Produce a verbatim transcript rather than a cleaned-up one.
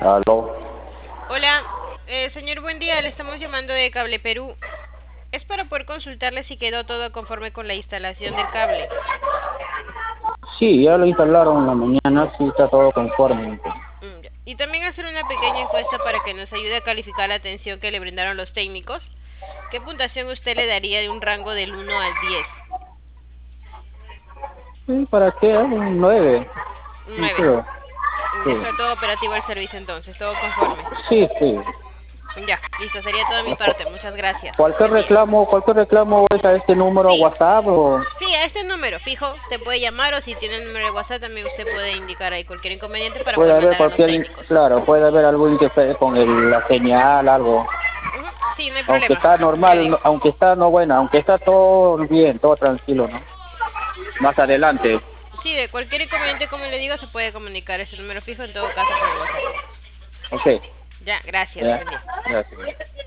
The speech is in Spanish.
Aló. Hola, eh, señor, buen día. Le estamos llamando de Cable Perú. Es para poder consultarle si quedó todo conforme con la instalación del cable. Sí, ya lo instalaron en la mañana, sí está todo conforme. Mm, ya. Y también hacer una pequeña encuesta para que nos ayude a calificar la atención que le brindaron los técnicos. ¿Qué puntuación usted le daría de un rango del uno al diez? Sí, ¿para qué? Un nueve. Un Sí, nueve. Ya sí, está todo operativo el servicio entonces, todo conforme. sí, sí. Ya, listo, sería todo de mi Cu- parte. Muchas gracias. Cualquier Buen día. reclamo, cualquier reclamo es a este número Sí, WhatsApp o sí, a este número fijo, usted puede llamar o si tiene el número de WhatsApp también usted puede indicar ahí cualquier inconveniente para puede poder haber mandar a los cualquier, in- técnicos. claro, puede haber algo interferencia con el- la señal, algo. Ujú, sí, no hay Aunque problema, está como le normal, digo. no- aunque está no bueno, aunque está todo bien, todo tranquilo, ¿no? Más adelante. Sí, de cualquier inconveniente, como le digo, se puede comunicar ese número fijo en todo caso por el WhatsApp. Ok. Ya, gracias, Ya. buen día. Gracias.